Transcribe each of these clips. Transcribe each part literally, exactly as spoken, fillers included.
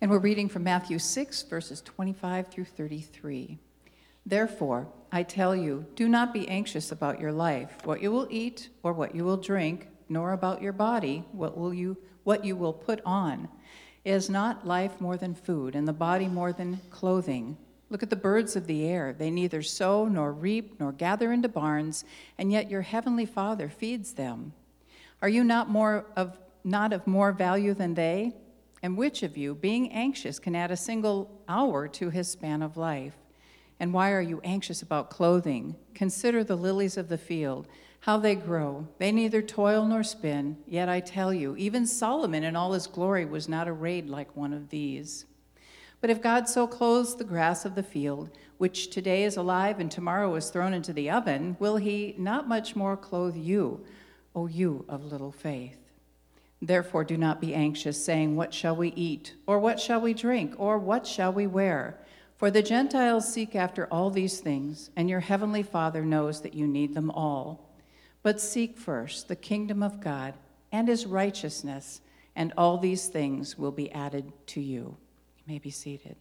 And we're reading from Matthew six, verses twenty-five through thirty-three. Therefore, I tell you, do not be anxious about your life, what you will eat or what you will drink, nor about your body, what will you what you will put on. Is not life more than food, and the body more than clothing? Look at the birds of the air. They neither sow nor reap nor gather into barns, and yet your heavenly Father feeds them. Are you not more of not of more value than they? And which of you, being anxious, can add a single hour to his span of life? And why are you anxious about clothing? Consider the lilies of the field, how they grow. They neither toil nor spin, yet I tell you, even Solomon in all his glory was not arrayed like one of these. But if God so clothes the grass of the field, which today is alive and tomorrow is thrown into the oven, will he not much more clothe you, O you of little faith? Therefore do not be anxious, saying, what shall we eat? Or what shall we drink? Or what shall we wear? For the Gentiles seek after all these things, and your heavenly Father knows that you need them all. But seek first the kingdom of God and his righteousness, and all these things will be added to you. You may be seated.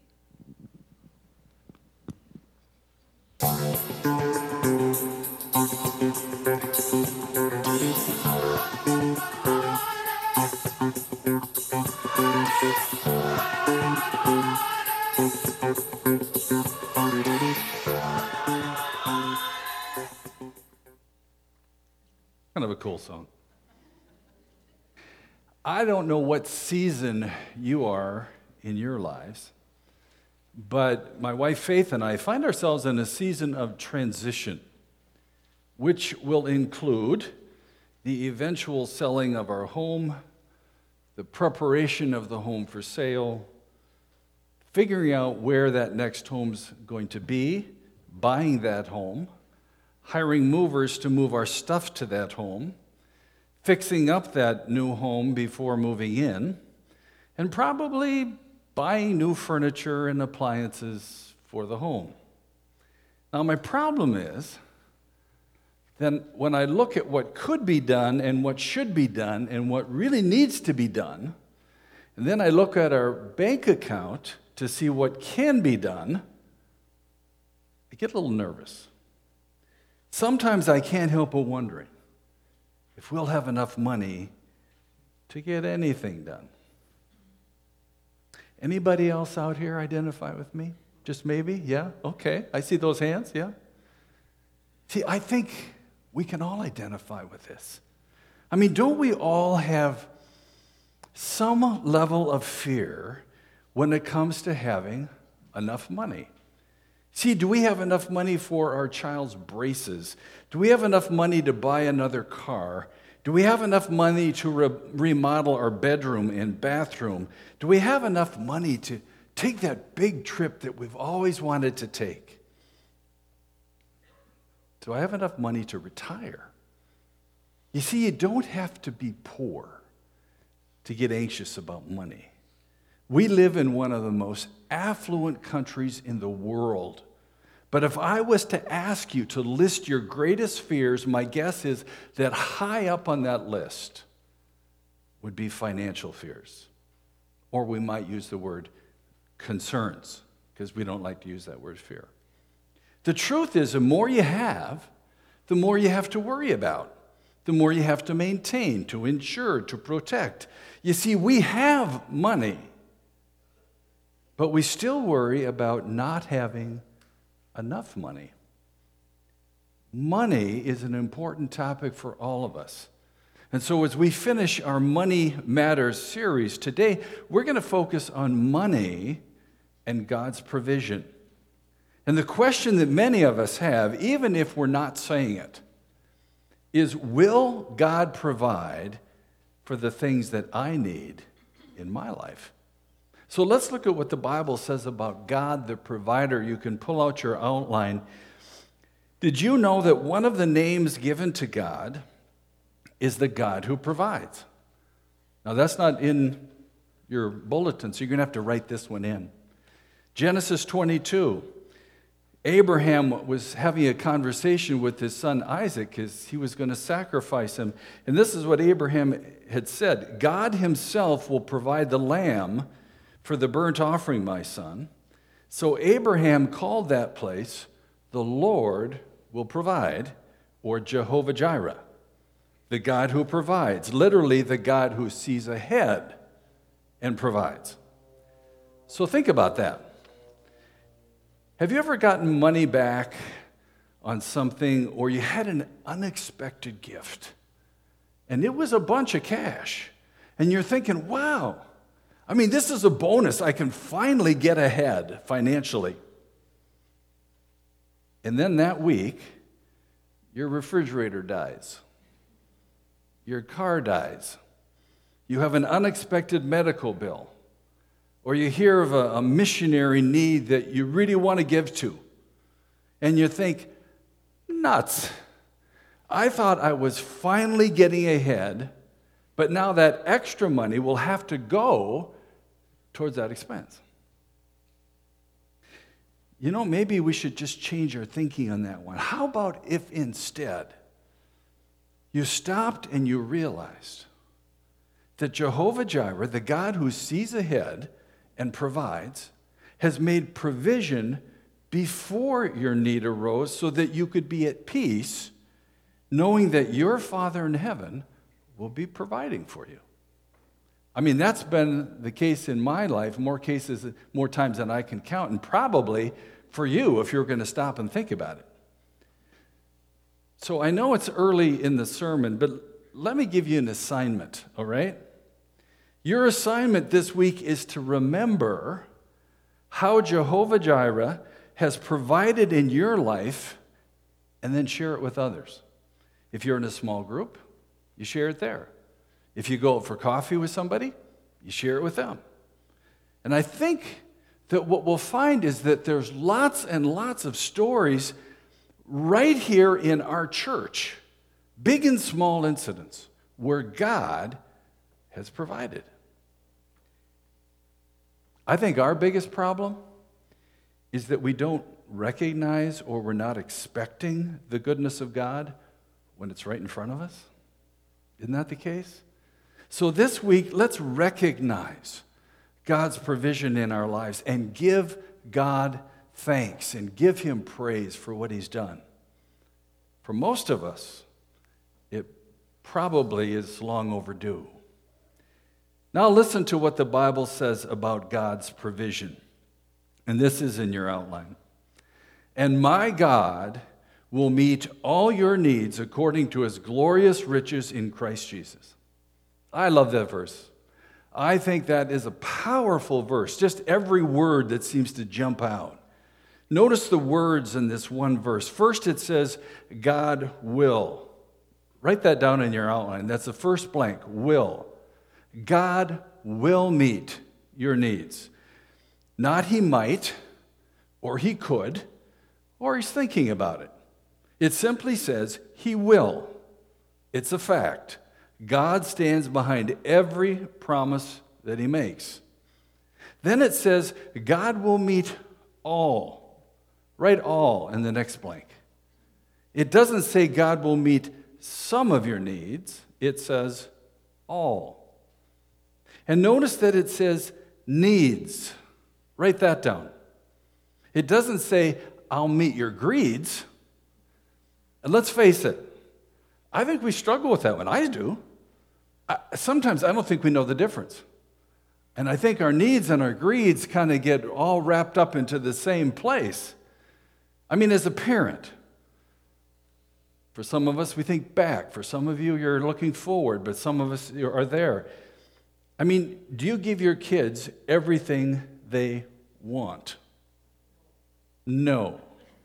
Kind of a cool song. I don't know what season you are in your lives, but my wife Faith and I find ourselves in a season of transition, which will include the eventual selling of our home, the preparation of the home for sale, figuring out where that next home's going to be, buying that home, hiring movers to move our stuff to that home, fixing up that new home before moving in, and probably buying new furniture and appliances for the home. Now, my problem is, then when I look at what could be done and what should be done and what really needs to be done, and then I look at our bank account to see what can be done, I get a little nervous. Sometimes I can't help but wondering if we'll have enough money to get anything done. Anybody else out here identify with me? Just maybe? Yeah? Okay. I see those hands. Yeah? See, I think we can all identify with this. I mean, don't we all have some level of fear when it comes to having enough money? See, do we have enough money for our child's braces? Do we have enough money to buy another car? Do we have enough money to re- remodel our bedroom and bathroom? Do we have enough money to take that big trip that we've always wanted to take? Do I have enough money to retire? You see, you don't have to be poor to get anxious about money. We live in one of the most affluent countries in the world. But if I was to ask you to list your greatest fears, my guess is that high up on that list would be financial fears. Or we might use the word concerns, because we don't like to use that word fear. The truth is, the more you have, the more you have to worry about, the more you have to maintain, to insure, to protect. You see, we have money, but we still worry about not having enough money. Money is an important topic for all of us. And so as we finish our Money Matters series today, we're going to focus on money and God's provision. And the question that many of us have, even if we're not saying it, is, will God provide for the things that I need in my life? So let's look at what the Bible says about God, the provider. You can pull out your outline. Did you know that one of the names given to God is the God who provides? Now, that's not in your bulletin, so you're going to have to write this one in. Genesis twenty-two. Abraham was having a conversation with his son Isaac because he was going to sacrifice him. And this is what Abraham had said: God himself will provide the lamb for the burnt offering, my son." So Abraham called that place, "The Lord will provide," or Jehovah Jireh, the God who provides, literally the God who sees ahead and provides. So think about that. Have you ever gotten money back on something, or you had an unexpected gift, and it was a bunch of cash, and you're thinking, wow, I mean, this is a bonus. I can finally get ahead financially. And then that week, your refrigerator dies. Your car dies. You have an unexpected medical bill. Or you hear of a, a missionary need that you really want to give to. And you think, nuts. I thought I was finally getting ahead, but now that extra money will have to go towards that expense. You know, maybe we should just change our thinking on that one. How about if instead you stopped and you realized that Jehovah Jireh, the God who sees ahead and provides, has made provision before your need arose so that you could be at peace, knowing that your Father in heaven will be providing for you. I mean, that's been the case in my life, more cases, more times than I can count, and probably for you if you're going to stop and think about it. So I know it's early in the sermon, but let me give you an assignment, all right? Your assignment this week is to remember how Jehovah Jireh has provided in your life and then share it with others. If you're in a small group, you share it there. If you go out for coffee with somebody, you share it with them. And I think that what we'll find is that there's lots and lots of stories right here in our church, big and small incidents, where God has provided. I think our biggest problem is that we don't recognize or we're not expecting the goodness of God when it's right in front of us. Isn't that the case? So this week, let's recognize God's provision in our lives and give God thanks and give him praise for what he's done. For most of us, it probably is long overdue. Now listen to what the Bible says about God's provision. And this is in your outline. "And my God will meet all your needs according to his glorious riches in Christ Jesus." I love that verse. I think that is a powerful verse, just every word that seems to jump out. Notice the words in this one verse. First it says, God will. Write that down in your outline. That's the first blank, will. God will meet your needs. Not he might, or he could, or he's thinking about it. It simply says he will. It's a fact. God stands behind every promise that he makes. Then it says, God will meet all. Write all in the next blank. It doesn't say God will meet some of your needs. It says all. And notice that it says needs. Write that down. It doesn't say, I'll meet your greeds. And let's face it, I think we struggle with that one. I do. I, sometimes I don't think we know the difference. And I think our needs and our greeds kind of get all wrapped up into the same place. I mean, as a parent, for some of us, we think back. For some of you, you're looking forward, but some of us are there. I mean, do you give your kids everything they want? No.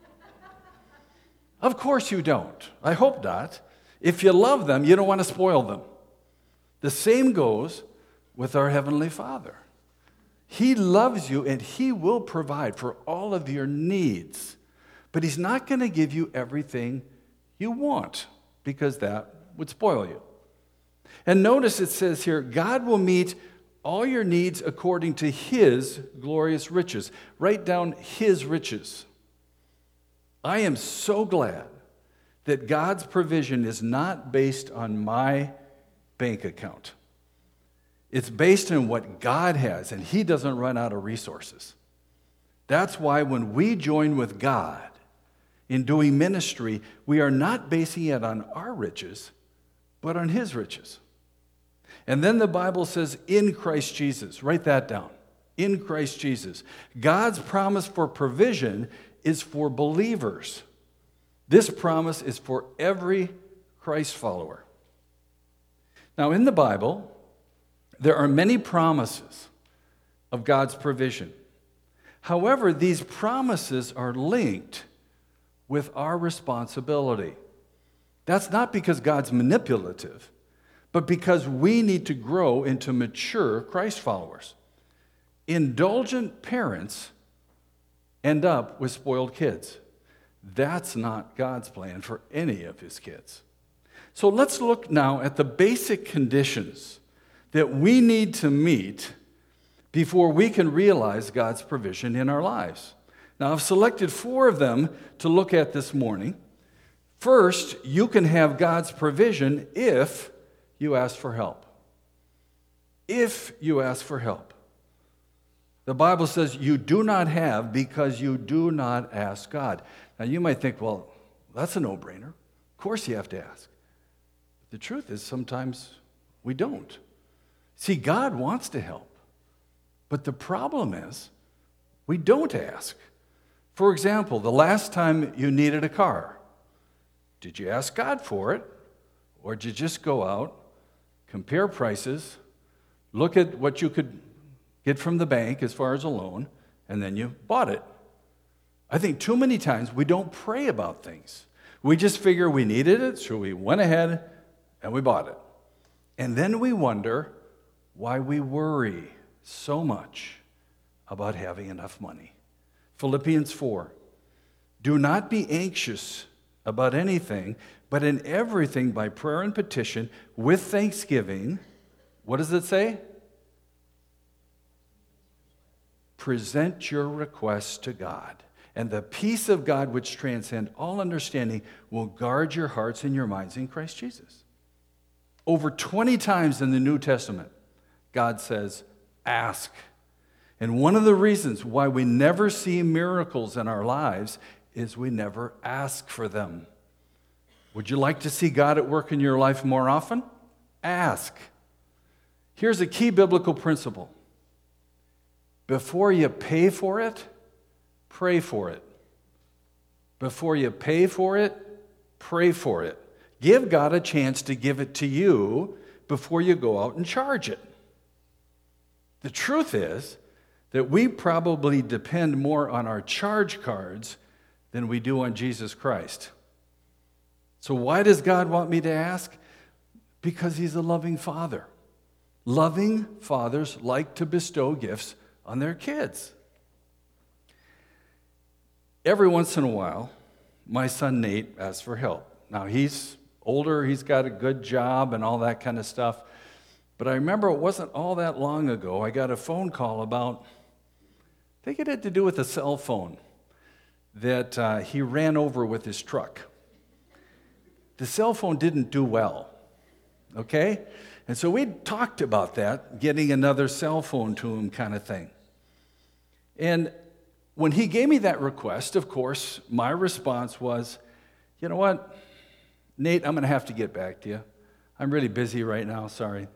Of course you don't. I hope not. If you love them, you don't want to spoil them. The same goes with our Heavenly Father. He loves you and he will provide for all of your needs. But he's not going to give you everything you want because that would spoil you. And notice it says here, God will meet all your needs according to his glorious riches. Write down his riches. I am so glad that God's provision is not based on my bank account. It's based on what God has, and He doesn't run out of resources. That's why when we join with God in doing ministry, we are not basing it on our riches, but on His riches. And then the Bible says, in Christ Jesus. Write that down. In Christ Jesus. God's promise for provision is for believers. This promise is for every Christ follower. Now, in the Bible, there are many promises of God's provision. However, these promises are linked with our responsibility. That's not because God's manipulative, but because we need to grow into mature Christ followers. Indulgent parents end up with spoiled kids. That's not God's plan for any of His kids. So let's look now at the basic conditions that we need to meet before we can realize God's provision in our lives. Now, I've selected four of them to look at this morning. First, you can have God's provision if you ask for help. If you ask for help. The Bible says you do not have because you do not ask God. Now, you might think, well, that's a no-brainer. Of course you have to ask. The truth is sometimes we don't. See, God wants to help. But the problem is we don't ask. For example, the last time you needed a car, did you ask God for it? Or did you just go out, compare prices, look at what you could get from the bank as far as a loan, and then you bought it? I think too many times we don't pray about things. We just figure we needed it, so we went ahead and we bought it. And then we wonder why we worry so much about having enough money. Philippians four, do not be anxious about anything, but in everything by prayer and petition, with thanksgiving, what does it say? Present your requests to God, and the peace of God which transcends all understanding will guard your hearts and your minds in Christ Jesus. Over twenty times in the New Testament, God says, ask. And one of the reasons why we never see miracles in our lives is we never ask for them. Would you like to see God at work in your life more often? Ask. Here's a key biblical principle. Before you pay for it, pray for it. Before you pay for it, pray for it. Give God a chance to give it to you before you go out and charge it. The truth is that we probably depend more on our charge cards than we do on Jesus Christ. So why does God want me to ask? Because He's a loving Father. Loving fathers like to bestow gifts on their kids. Every once in a while, my son Nate asks for help. Now, he's older, he's got a good job and all that kind of stuff. But I remember it wasn't all that long ago, I got a phone call about, I think it had to do with a cell phone that uh, he ran over with his truck. The cell phone didn't do well, okay? And so we talked about that, getting another cell phone to him kind of thing. And when he gave me that request, of course, my response was, you know what, Nate, I'm going to have to get back to you. I'm really busy right now, sorry.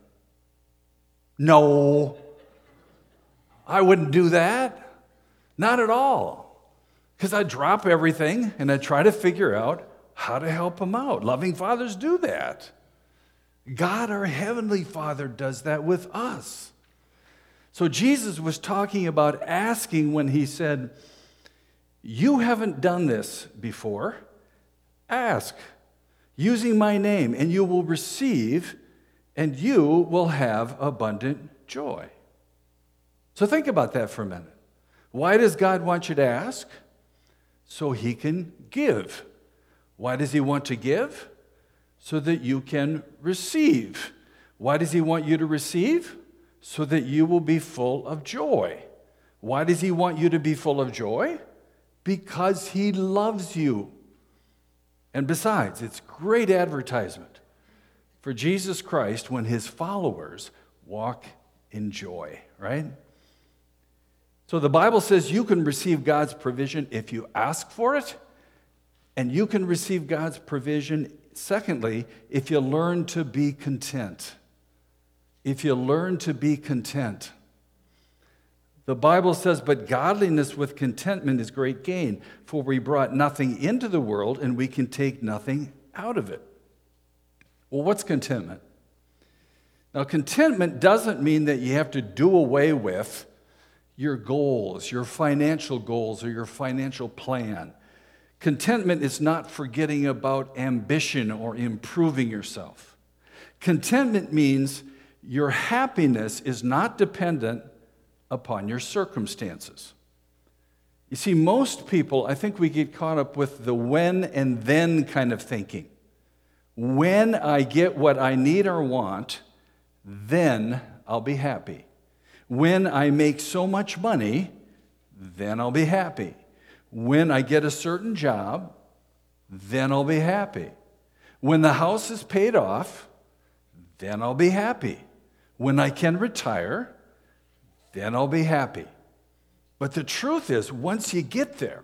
No, I wouldn't do that. Not at all. Because I'd drop everything and I'd try to figure out how to help him out. Loving fathers do that. God, our Heavenly Father, does that with us. So Jesus was talking about asking when He said, you haven't done this before. Ask, using my name, and you will receive, and you will have abundant joy. So think about that for a minute. Why does God want you to ask? So He can give. Why does He want to give? So that you can receive. Why does He want you to receive? So that you will be full of joy. Why does He want you to be full of joy? Because He loves you. And besides, it's great advertisement for Jesus Christ when His followers walk enjoy, right? So the Bible says you can receive God's provision if you ask for it, and you can receive God's provision, secondly, if you learn to be content. If you learn to be content. The Bible says, but godliness with contentment is great gain, for we brought nothing into the world, and we can take nothing out of it. Well, what's contentment? Now, contentment doesn't mean that you have to do away with your goals, your financial goals, or your financial plan. Contentment is not forgetting about ambition or improving yourself. Contentment means your happiness is not dependent upon your circumstances. You see, most people, I think we get caught up with the when and then kind of thinking. When I get what I need or want, then I'll be happy. When I make so much money, then I'll be happy. When I get a certain job, then I'll be happy. When the house is paid off, then I'll be happy. When I can retire, then I'll be happy. But the truth is, once you get there,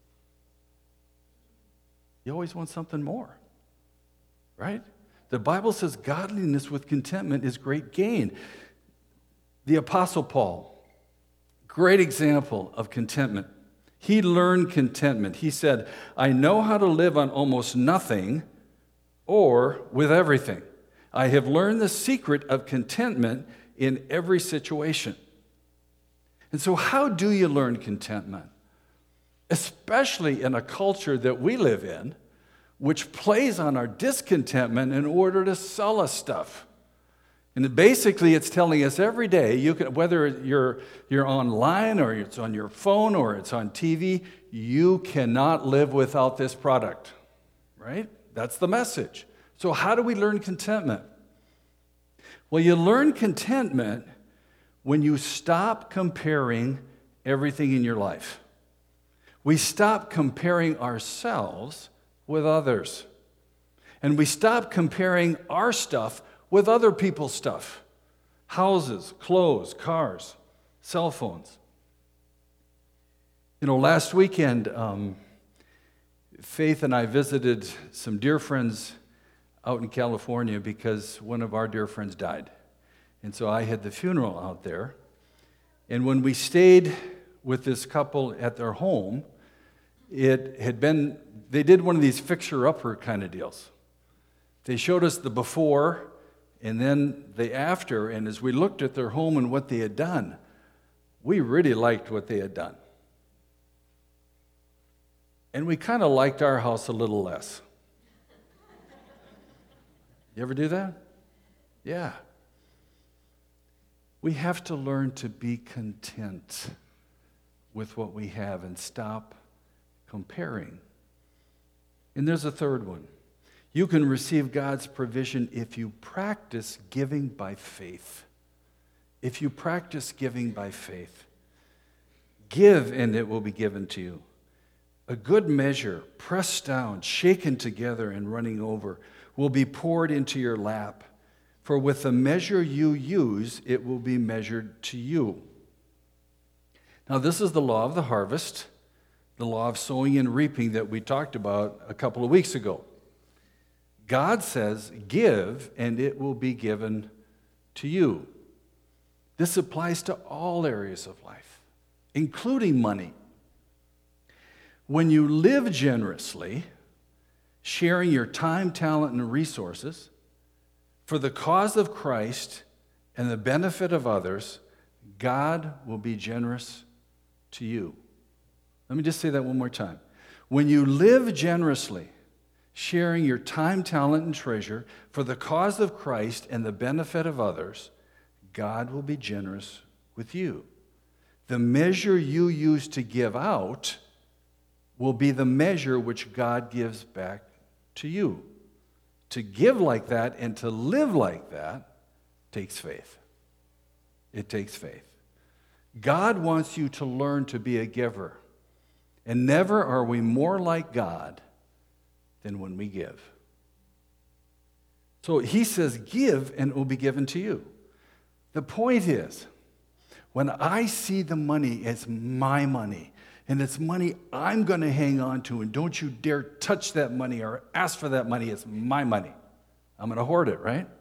you always want something more, right? The Bible says godliness with contentment is great gain. The Apostle Paul, great example of contentment. He learned contentment. He said, I know how to live on almost nothing or with everything. I have learned the secret of contentment in every situation. And so how do you learn contentment? Especially in a culture that we live in, which plays on our discontentment in order to sell us stuff. And basically, it's telling us every day, you can, whether you're, you're online or it's on your phone or it's on T V, you cannot live without this product, right? That's the message. So how do we learn contentment? Well, you learn contentment when you stop comparing everything in your life. We stop comparing ourselves with others. And we stop comparing our stuff with other people's stuff. Houses, clothes, cars, cell phones. You know, last weekend, um, Faith and I visited some dear friends out in California because one of our dear friends died. And so I had the funeral out there. And when we stayed with this couple at their home, it had been, they did one of these fixer-upper kind of deals. They showed us the before and then the after, and as we looked at their home and what they had done, we really liked what they had done. And we kind of liked our house a little less. You ever do that? Yeah. We have to learn to be content with what we have and stop comparing. And there's a third one. You can receive God's provision if you practice giving by faith. If you practice giving by faith. Give and it will be given to you. A good measure, pressed down, shaken together, and running over, will be poured into your lap. For with the measure you use, it will be measured to you. Now, this is the law of the harvest, the law of sowing and reaping that we talked about a couple of weeks ago. God says, give, and it will be given to you. This applies to all areas of life, including money. When you live generously, sharing your time, talent, and resources for the cause of Christ and the benefit of others, God will be generous to you. Let me just say that one more time. When you live generously, sharing your time, talent, and treasure for the cause of Christ and the benefit of others, God will be generous with you. The measure you use to give out will be the measure which God gives back to you. To give like that and to live like that takes faith. It takes faith. God wants you to learn to be a giver. And never are we more like God than when we give. So he says, give and it will be given to you. The point is, when I see the money as my money, and it's money I'm going to hang on to, and don't you dare touch that money or ask for that money, it's my money. I'm going to hoard it, right?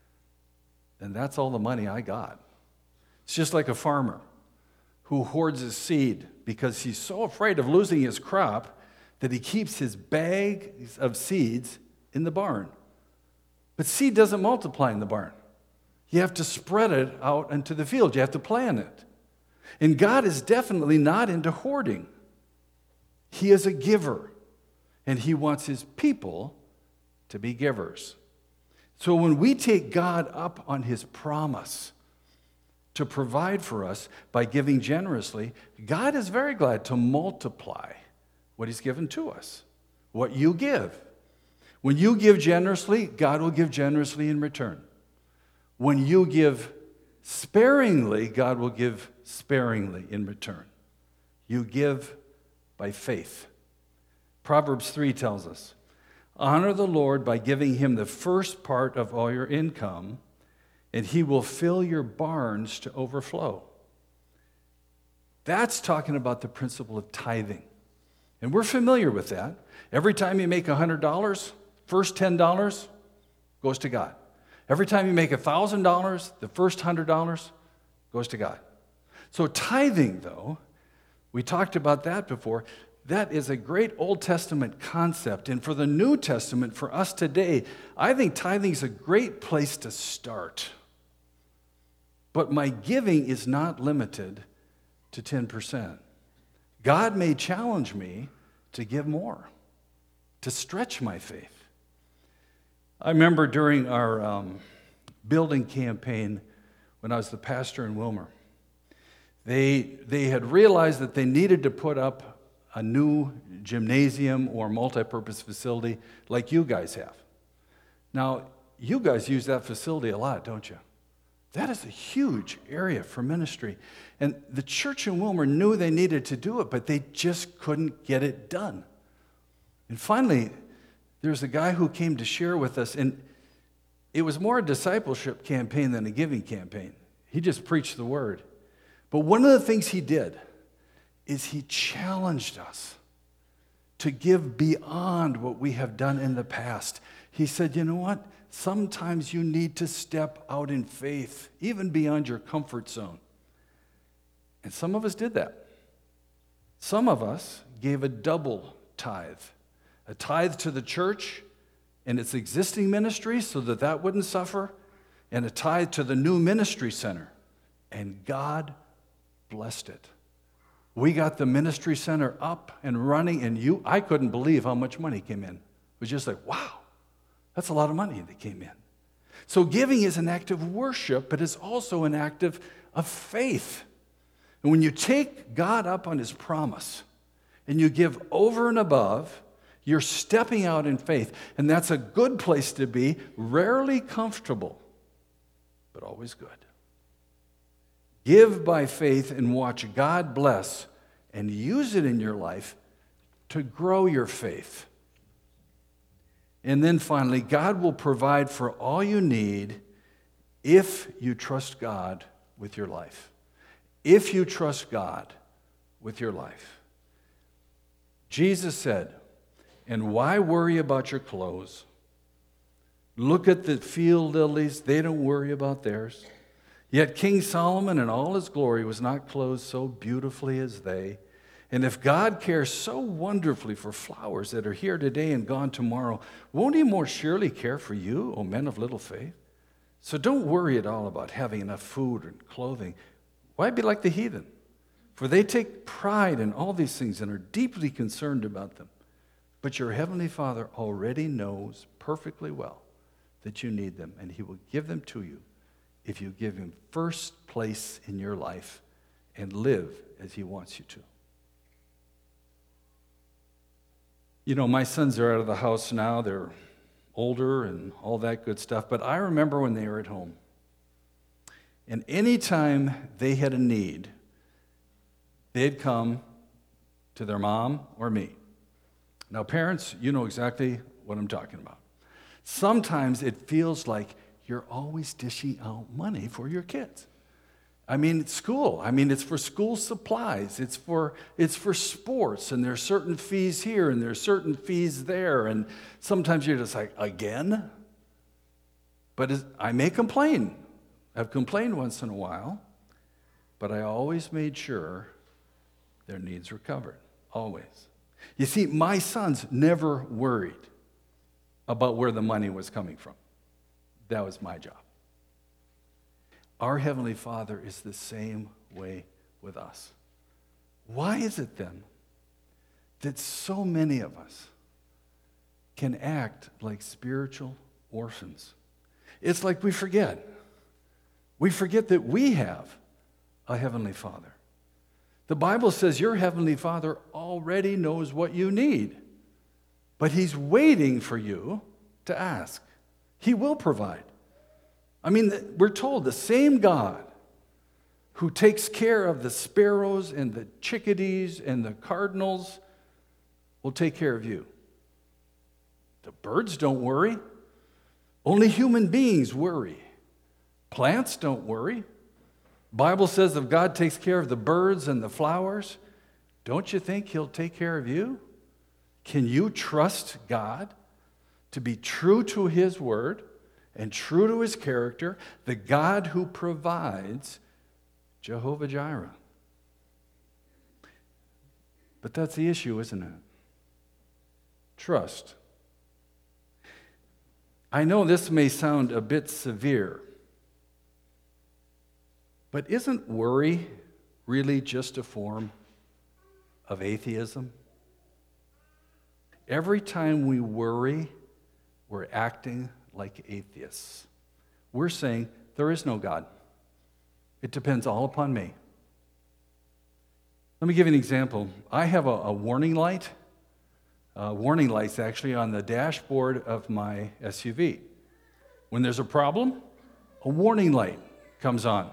And that's all the money I got. It's just like a farmer who hoards his seed because he's so afraid of losing his crop that he keeps his bag of seeds in the barn. But seed doesn't multiply in the barn. You have to spread it out into the field. You have to plant it. And God is definitely not into hoarding. He is a giver, and he wants his people to be givers. So when we take God up on his promise to provide for us by giving generously, God is very glad to multiply what he's given to us, what you give. When you give generously, God will give generously in return. When you give sparingly, God will give sparingly in return. You give by faith. Proverbs three tells us, honor the Lord by giving him the first part of all your income, and he will fill your barns to overflow. That's talking about the principle of tithing. And we're familiar with that. Every time you make one hundred dollars, first ten dollars goes to God. Every time you make one thousand dollars, the first one hundred dollars goes to God. So tithing, though, we talked about that before, that is a great Old Testament concept. And for the New Testament, for us today, I think tithing is a great place to start. But my giving is not limited to ten percent. God may challenge me to give more, to stretch my faith. I remember during our um, building campaign when I was the pastor in Wilmer, they, they had realized that they needed to put up a new gymnasium or multipurpose facility like you guys have. Now, you guys use that facility a lot, don't you? That is a huge area for ministry. And the church in Wilmer knew they needed to do it, but they just couldn't get it done. And finally, there's a guy who came to share with us, and it was more a discipleship campaign than a giving campaign. He just preached the word. But one of the things he did is he challenged us to give beyond what we have done in the past. He said, you know what? Sometimes you need to step out in faith, even beyond your comfort zone. And some of us did that. Some of us gave a double tithe. A tithe to the church and its existing ministry so that that wouldn't suffer, and a tithe to the new ministry center. And God blessed it. We got the ministry center up and running, and you, I couldn't believe how much money came in. It was just like, wow, that's a lot of money that came in. So giving is an act of worship, but it's also an act of, of faith. And when you take God up on his promise and you give over and above, you're stepping out in faith. And that's a good place to be, rarely comfortable, but always good. Give by faith and watch God bless and use it in your life to grow your faith. And then finally, God will provide for all you need if you trust God with your life. If you trust God with your life. Jesus said, and why worry about your clothes? Look at the field lilies, they don't worry about theirs. Yet King Solomon in all his glory was not clothed so beautifully as they. And if God cares so wonderfully for flowers that are here today and gone tomorrow, won't he more surely care for you, O men of little faith? So don't worry at all about having enough food and clothing. Why be like the heathen? For they take pride in all these things and are deeply concerned about them. But your heavenly Father already knows perfectly well that you need them, and he will give them to you if you give him first place in your life and live as he wants you to. You know, my sons are out of the house now. They're older and all that good stuff. But I remember when they were at home. And anytime they had a need, they'd come to their mom or me. Now, parents, you know exactly what I'm talking about. Sometimes it feels like you're always dishing out money for your kids. I mean, it's school. I mean, it's for school supplies. It's for, it's for sports, and there's certain fees here, and there's certain fees there, and sometimes you're just like, again? But as, I may complain. I've complained once in a while, but I always made sure their needs were covered, always. You see, my sons never worried about where the money was coming from. That was my job. Our Heavenly Father is the same way with us. Why is it then that so many of us can act like spiritual orphans? It's like we forget. We forget that we have a Heavenly Father. The Bible says your Heavenly Father already knows what you need, but He's waiting for you to ask. He will provide. I mean, we're told the same God who takes care of the sparrows and the chickadees and the cardinals will take care of you. The birds don't worry. Only human beings worry. Plants don't worry. Bible says if God takes care of the birds and the flowers, don't you think He'll take care of you? Can you trust God to be true to His word and true to His character, the God who provides, Jehovah Jireh? But that's the issue, isn't it? Trust. I know this may sound a bit severe, but isn't worry really just a form of atheism? Every time we worry, we're acting like atheists. We're saying there is no God. It depends all upon me. Let me give you an example. I have a, a warning light, uh, warning lights actually on the dashboard of my S U V. When there's a problem, a warning light comes on.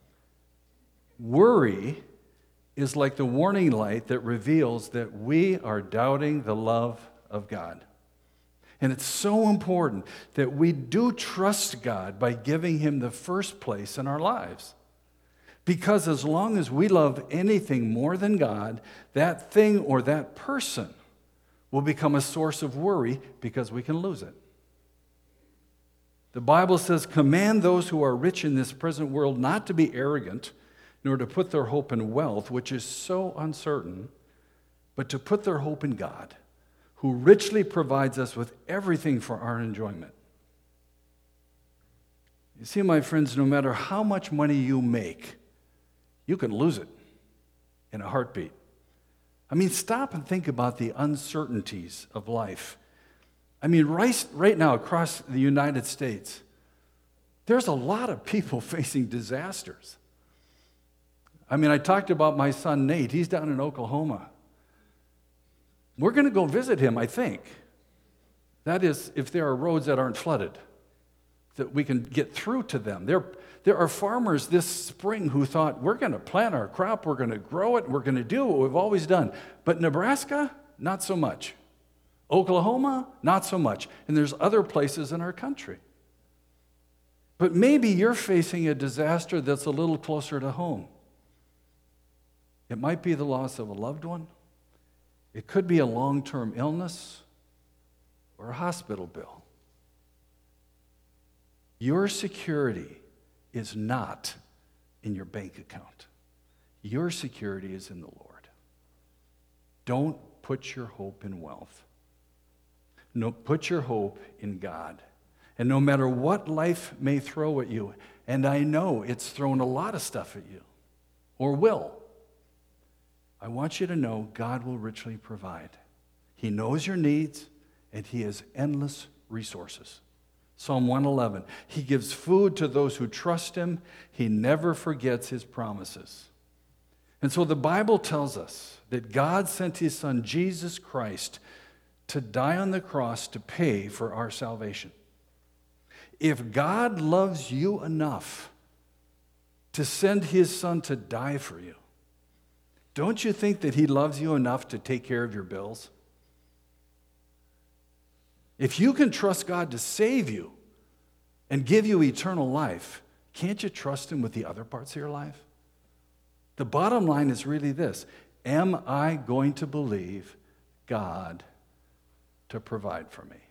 Worry is like the warning light that reveals that we are doubting the love of God. And it's so important that we do trust God by giving Him the first place in our lives. Because as long as we love anything more than God, that thing or that person will become a source of worry because we can lose it. The Bible says, command those who are rich in this present world not to be arrogant, nor to put their hope in wealth, which is so uncertain, but to put their hope in God, who richly provides us with everything for our enjoyment. You see, my friends, no matter how much money you make, you can lose it in a heartbeat. I mean, stop and think about the uncertainties of life. I mean, right, right now across the United States, there's a lot of people facing disasters. I mean, I talked about my son Nate. He's down in Oklahoma. We're going to go visit him, I think. That is, if there are roads that aren't flooded, that we can get through to them. There, there are farmers this spring who thought, we're going to plant our crop, we're going to grow it, we're going to do what we've always done. But Nebraska, not so much. Oklahoma, not so much. And there's other places in our country. But maybe you're facing a disaster that's a little closer to home. It might be the loss of a loved one. It could be a long-term illness or a hospital bill. Your security is not in your bank account. Your security is in the Lord. Don't put your hope in wealth. No, put your hope in God. And no matter what life may throw at you, and I know it's thrown a lot of stuff at you, or will, I want you to know God will richly provide. He knows your needs, and He has endless resources. Psalm one eleven, He gives food to those who trust Him. He never forgets His promises. And so the Bible tells us that God sent His Son, Jesus Christ, to die on the cross to pay for our salvation. If God loves you enough to send His Son to die for you, don't you think that He loves you enough to take care of your bills? If you can trust God to save you and give you eternal life, can't you trust him with the other parts of your life? The bottom line is really this: am I going to believe God to provide for me?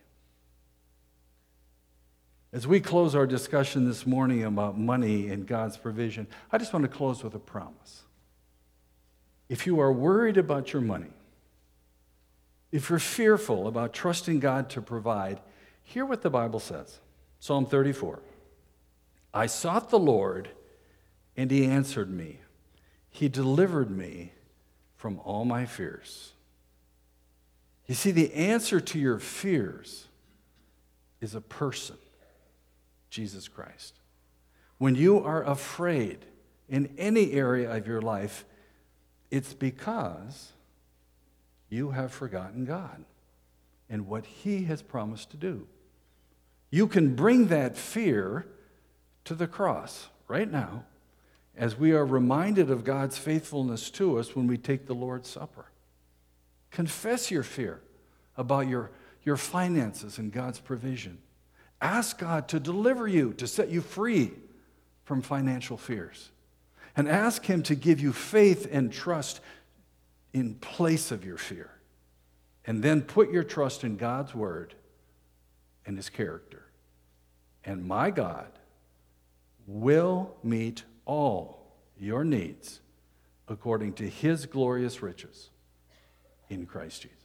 As we close our discussion this morning about money and God's provision, I just want to close with a promise. If you are worried about your money, if you're fearful about trusting God to provide, hear what the Bible says. Psalm thirty-four. I sought the Lord, and he answered me. He delivered me from all my fears. You see, the answer to your fears is a person, Jesus Christ. When you are afraid in any area of your life, it's because you have forgotten God and what he has promised to do. You can bring that fear to the cross right now as we are reminded of God's faithfulness to us when we take the Lord's Supper. Confess your fear about your, your finances and God's provision. Ask God to deliver you, to set you free from financial fears. And ask him to give you faith and trust in place of your fear. And then put your trust in God's word and his character. And my God will meet all your needs according to his glorious riches in Christ Jesus.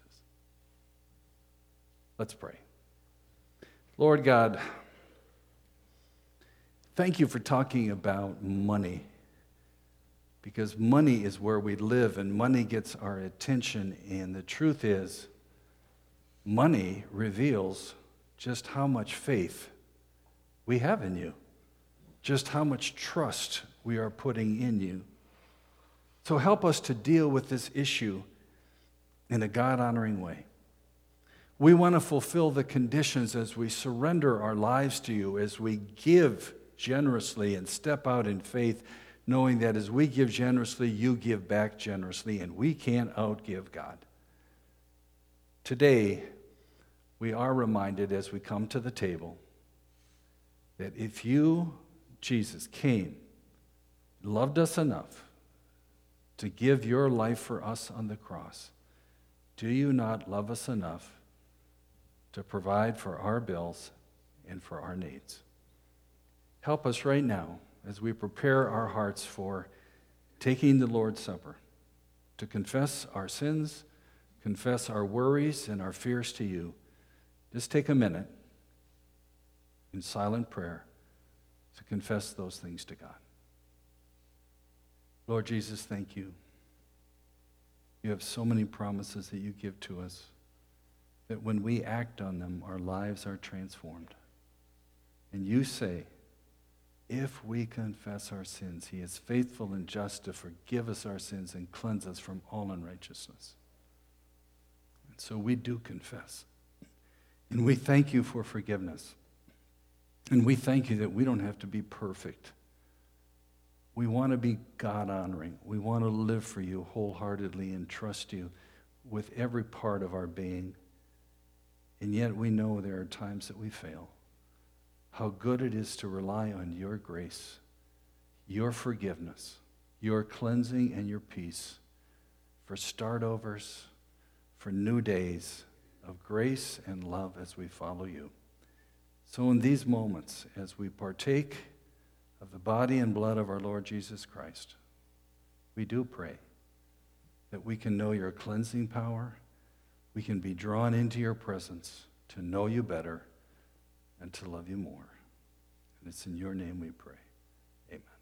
Let's pray. Lord God, thank you for talking about money, because money is where we live and money gets our attention. And the truth is, money reveals just how much faith we have in you, just how much trust we are putting in you. So help us to deal with this issue in a God-honoring way. We want to fulfill the conditions as we surrender our lives to you, as we give generously and step out in faith, knowing that as we give generously, you give back generously, and we can't outgive God. Today, we are reminded as we come to the table that if you, Jesus, came, loved us enough to give your life for us on the cross, do you not love us enough to provide for our bills and for our needs? Help us right now as we prepare our hearts for taking the Lord's Supper, to confess our sins, confess our worries and our fears to you. Just take a minute in silent prayer to confess those things to God. Lord Jesus, thank you. You have so many promises that you give to us, that when we act on them, our lives are transformed. And you say, if we confess our sins, he is faithful and just to forgive us our sins and cleanse us from all unrighteousness. And so we do confess. And we thank you for forgiveness. And we thank you that we don't have to be perfect. We want to be God-honoring. We want to live for you wholeheartedly and trust you with every part of our being. And yet we know there are times that we fail. How good it is to rely on your grace, your forgiveness, your cleansing and your peace for start-overs, for new days of grace and love as we follow you. So in these moments, as we partake of the body and blood of our Lord Jesus Christ, we do pray that we can know your cleansing power, we can be drawn into your presence to know you better and to love you more. And it's in your name we pray. Amen.